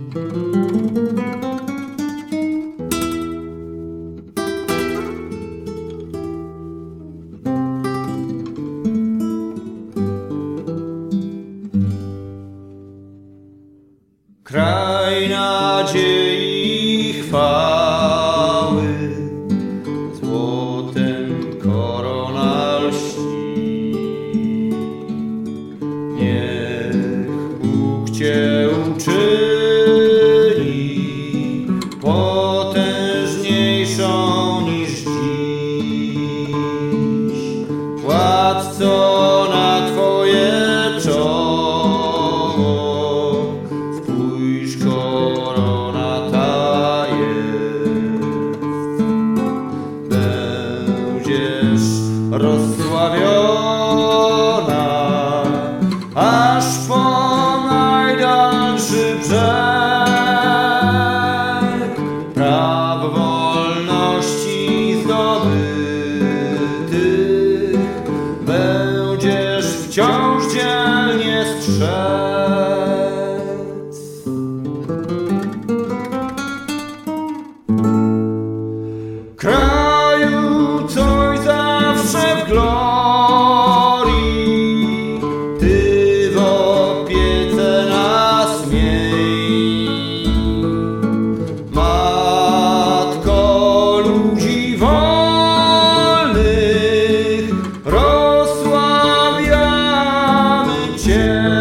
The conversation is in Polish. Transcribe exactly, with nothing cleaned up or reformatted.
Kraj nadziei i chwały, złotem korona lści. Niech Bóg Cię uczyni potężniejszą niż dziś. Władco na Twoje czoło, spójrz, korona ta jest. Będziesz rozsławiona aż po najdalszy brzeg. Praw wolności zdobytych będziesz wciąż dzielnie strzec. Kraju, coś zawsze w glorii, Ty w opiece nas miej. Matko ludzi wolnych, rozsławiamy Cię.